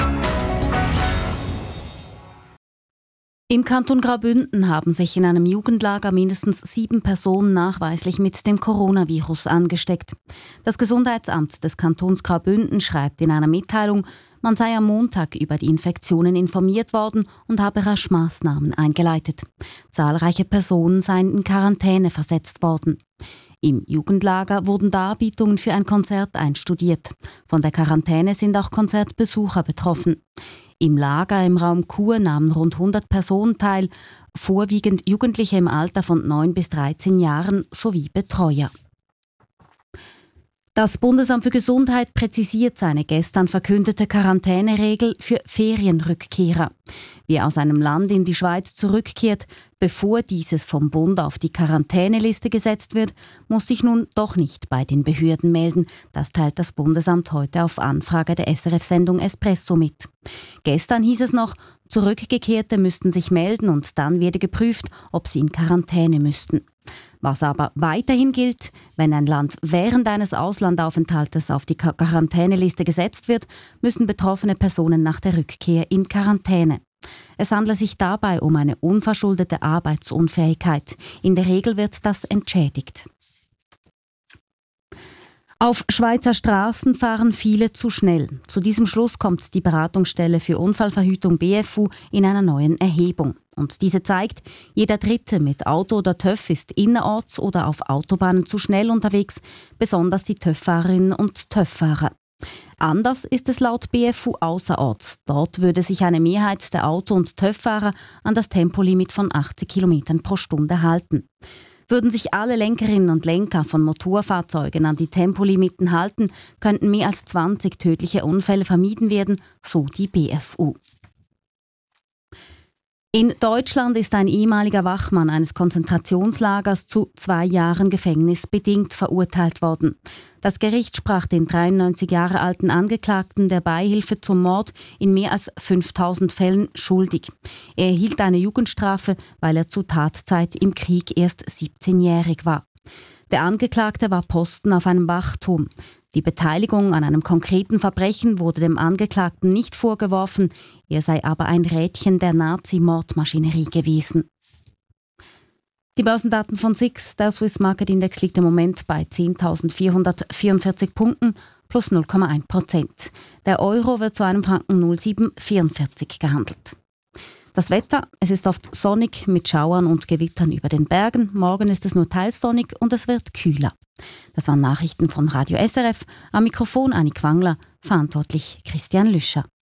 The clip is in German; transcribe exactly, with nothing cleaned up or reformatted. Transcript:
Im Kanton Graubünden haben sich in einem Jugendlager mindestens sieben Personen nachweislich mit dem Coronavirus angesteckt. Das Gesundheitsamt des Kantons Graubünden schreibt in einer Mitteilung, man sei am Montag über die Infektionen informiert worden und habe rasch Maßnahmen eingeleitet. Zahlreiche Personen seien in Quarantäne versetzt worden. Im Jugendlager wurden Darbietungen für ein Konzert einstudiert. Von der Quarantäne sind auch Konzertbesucher betroffen. Im Lager im Raum Chur nahmen rund hundert Personen teil, vorwiegend Jugendliche im Alter von neun bis dreizehn Jahren sowie Betreuer. Das Bundesamt für Gesundheit präzisiert seine gestern verkündete Quarantäneregel für Ferienrückkehrer. Wer aus einem Land in die Schweiz zurückkehrt, bevor dieses vom Bund auf die Quarantäneliste gesetzt wird, muss sich nun doch nicht bei den Behörden melden. Das teilt das Bundesamt heute auf Anfrage der S R F-Sendung Espresso mit. Gestern hieß es noch, Zurückgekehrte müssten sich melden und dann werde geprüft, ob sie in Quarantäne müssten. Was aber weiterhin gilt, wenn ein Land während eines Auslandaufenthaltes auf die Quarantäneliste gesetzt wird, müssen betroffene Personen nach der Rückkehr in Quarantäne. Es handelt sich dabei um eine unverschuldete Arbeitsunfähigkeit. In der Regel wird das entschädigt. Auf Schweizer Straßen fahren viele zu schnell. Zu diesem Schluss kommt die Beratungsstelle für Unfallverhütung B F U in einer neuen Erhebung. Und diese zeigt, jeder Dritte mit Auto oder TÜV ist innerorts oder auf Autobahnen zu schnell unterwegs, besonders die TÜV-Fahrerinnen und TÜV-Fahrer. Anders ist es laut B F U außerorts. Dort würde sich eine Mehrheit der Auto- und TÜV-Fahrer an das Tempolimit von achtzig Kilometern pro Stunde halten. Würden sich alle Lenkerinnen und Lenker von Motorfahrzeugen an die Tempolimiten halten, könnten mehr als zwanzig tödliche Unfälle vermieden werden, so die B F U. In Deutschland ist ein ehemaliger Wachmann eines Konzentrationslagers zu zwei Jahren Gefängnis bedingt verurteilt worden. Das Gericht sprach den dreiundneunzig Jahre alten Angeklagten der Beihilfe zum Mord in mehr als fünftausend Fällen schuldig. Er erhielt eine Jugendstrafe, weil er zur Tatzeit im Krieg erst siebzehnjährig war. Der Angeklagte war Posten auf einem Wachturm. Die Beteiligung an einem konkreten Verbrechen wurde dem Angeklagten nicht vorgeworfen, er sei aber ein Rädchen der Nazi-Mordmaschinerie gewesen. Die Börsendaten von S I X, der Swiss Market Index liegt im Moment bei zehntausendvierhundertvierundvierzig Punkten plus null Komma eins Prozent. Der Euro wird zu einem Franken null Komma sieben vierundvierzig gehandelt. Das Wetter, es ist oft sonnig mit Schauern und Gewittern über den Bergen. Morgen ist es nur teils sonnig und es wird kühler. Das waren Nachrichten von Radio S R F. Am Mikrofon Annik Wangler, verantwortlich Christian Lüscher.